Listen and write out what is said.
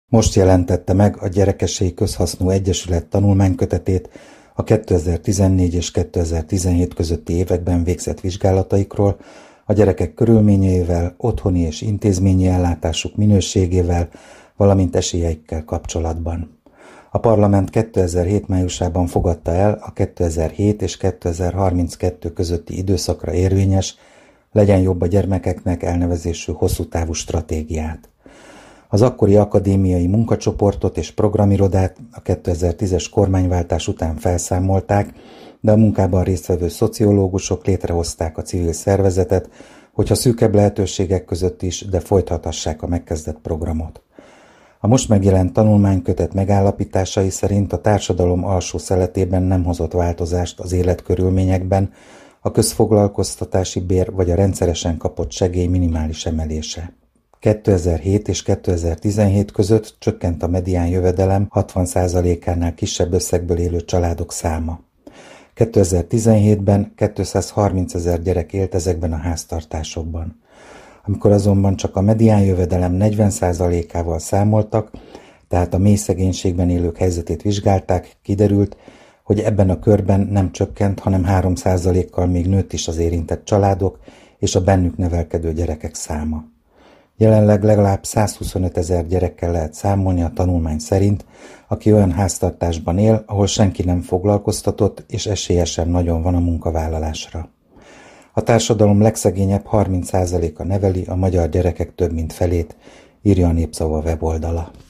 Most jelentette meg a Gyerekeségi Közhasznú Egyesület tanulmánykötetét a 2014 és 2017 közötti években végzett vizsgálataikról, a gyerekek körülményeivel, otthoni és intézményi ellátásuk minőségével, valamint esélyeikkel kapcsolatban. A parlament 2007 májusában fogadta el a 2007 és 2032 közötti időszakra érvényes Legyen jobb a gyermekeknek elnevezésű hosszútávú stratégiát. Az akkori akadémiai munkacsoportot és programirodát a 2010-es kormányváltás után felszámolták, de a munkában résztvevő szociológusok létrehozták a civil szervezetet, hogyha szűkebb lehetőségek között is, de folytathassák a megkezdett programot. A most megjelent tanulmánykötet megállapításai szerint a társadalom alsó szeletében nem hozott változást az életkörülményekben, a közfoglalkoztatási bér vagy a rendszeresen kapott segély minimális emelése. 2007 és 2017 között csökkent a medián jövedelem 60%-ánál kisebb összegből élő családok száma. 2017-ben 230 000 gyerek élt ezekben a háztartásokban. Amikor azonban csak a medián jövedelem 40%-ával számoltak, tehát a mély szegénységben élők helyzetét vizsgálták, kiderült, hogy ebben a körben nem csökkent, hanem 3%-kal még nőtt is az érintett családok és a bennük nevelkedő gyerekek száma. Jelenleg legalább 125 000 gyerekkel lehet számolni a tanulmány szerint, aki olyan háztartásban él, ahol senki nem foglalkoztatott, és esélye sem nagyon van a munkavállalásra. A társadalom legszegényebb 30%-a neveli a magyar gyerekek több mint felét, írja a Népszava weboldala.